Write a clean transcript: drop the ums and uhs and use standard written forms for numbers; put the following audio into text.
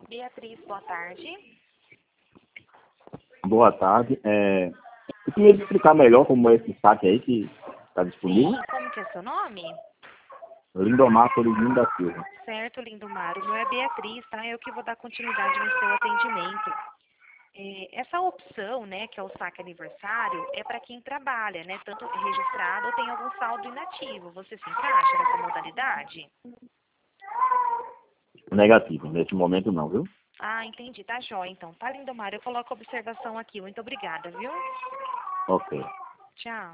Beatriz, boa tarde. Boa tarde. Eu queria explicar melhor como é esse saque aí que está disponível. Sim, como que é seu nome? Lindomar Felizmino da Silva. Certo, Lindomar. O meu é Beatriz, tá? Eu que vou dar continuidade no seu atendimento. Essa opção, né, que é o saque aniversário, é para quem trabalha, né, tanto registrado ou tem algum saldo inativo. Você se encaixa nessa modalidade? Negativo. Nesse momento não, viu? Ah, entendi. Tá jóia, então. Tá, Lindomar. Eu coloco a observação aqui. Muito obrigada, viu? Ok. Tchau.